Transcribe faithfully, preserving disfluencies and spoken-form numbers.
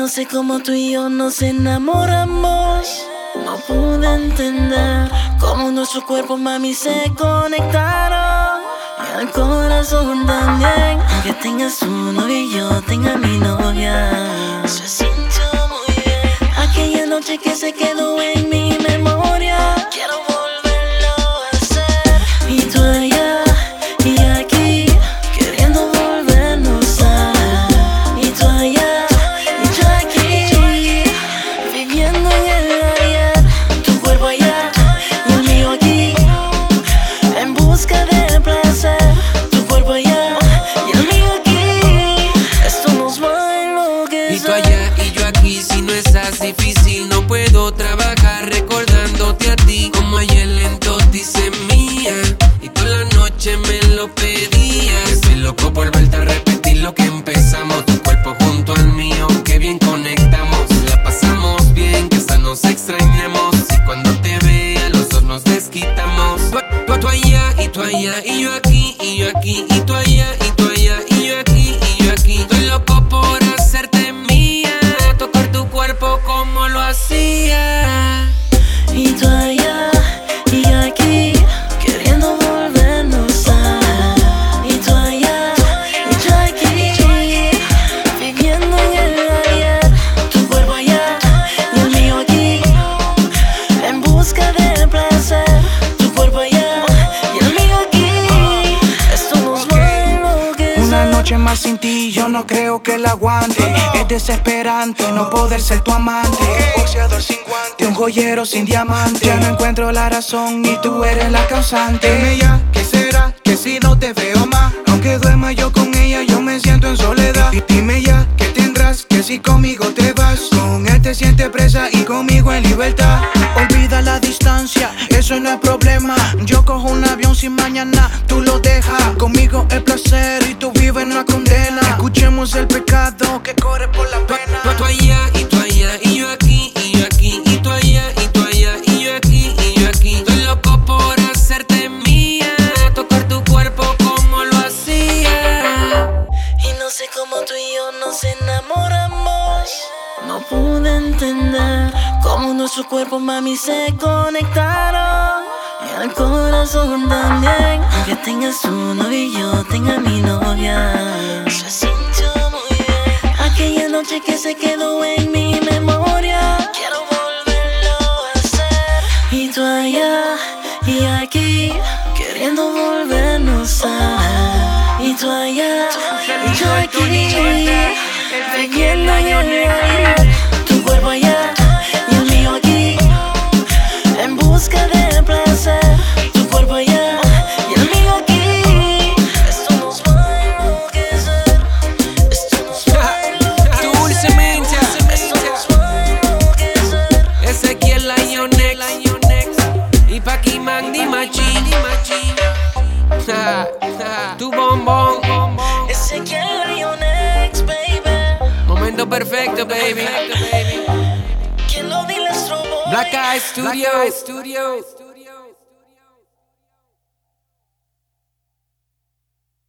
sé cómo tú y yo nos enamoramos. No pude entender cómo nuestros cuerpos, mami, se conectaron. Y el corazón también. Aunque tengas un novio y yo tenga mi novia, se sintió muy bien. Aquella noche que se quedó en mi memoria, quiero volverlo a hacer. Y tú allá y aquí, queriendo volvernos a ver. Y tú allá y yo aquí, viviendo en el ayer. Tu cuerpo allá y el mío aquí, en busca de placer. Tu cuerpo allá y el mío aquí, esto nos va a enloquecer. Y tú allá y yo aquí, si no estás difícil, no puedo trabajar recordándote a ti. Como ayer lento dice mía, y toda la noche me lo pedías. Estoy loco por verte a repetir lo que empezamos. Tu cuerpo junto al mío, que bien conectamos. La pasamos bien, que hasta nos extrañamos. Y cuando te vea, los dos nos desquitamos. Tú, tú, tú allá y tú allá, y yo aquí, y yo aquí, y tú allá, y tú allá, y yo aquí, y yo aquí. Estoy loco por hacerte mía, tocar tu cuerpo como lo hacía. Y tú allá y yo aquí, queriendo volvernos a ver. Y tú allá y yo aquí, viviendo en el ayer. Tu cuerpo allá y el mío aquí, en busca de placer. Tu cuerpo allá y el mío aquí, esto nos va a enloquecer. Una noche más sin ti yo no creo que la aguante. Es desesperante no poder ser tu amante. Un boxeador sin guante, un joyero sin diamante. Ya no encuentro la razón y tú eres la causante. Dime ya, ¿qué será? Que si no te veo más, aunque duerma yo con ella, yo me siento en soledad. Y dime ya, ¿qué tendrás? Que si conmigo te vas, con él te sientes presa y conmigo en libertad. Olvida la distancia, eso no es problema. Yo cojo un avión sin mañana, tú lo dejas. Conmigo el placer y tú vives en una condena. Escuchemos el pecado que corre por la pena. Tú, tú allá y tú allá, y yo aquí, y yo aquí, y tú allá, y tú allá, y yo aquí, y yo aquí. Estoy loco por hacerte mía, tocar tu cuerpo como lo hacía. Y no sé cómo tú y yo nos enamoramos. No pude entender cómo nuestros cuerpos, mami, se conectaron. Y el corazón también. Aunque tengas un novio y yo tenga mi novia, se sintió muy bien. Aquella noche que se quedó en mi memoria, quiero volverlo a hacer. Y tú allá y aquí, queriendo volvernos a ver. Y tú allá y yo aquí, viviendo en el ayer. Tu cuerpo allá y el mío aquí, en busca de placer. Tu cuerpo allá y el mío aquí, esto nos va a enloquecer. Esto nos va a enloquecer. Dulcemente, Esto nos va a enloquecer. Ezequiel Lionex y Paqui Mandy Machi. Tu bombón, Ezequiel Lionex, baby. momento perfecto, baby. ¿Quién lo dice? Black Eye Studio.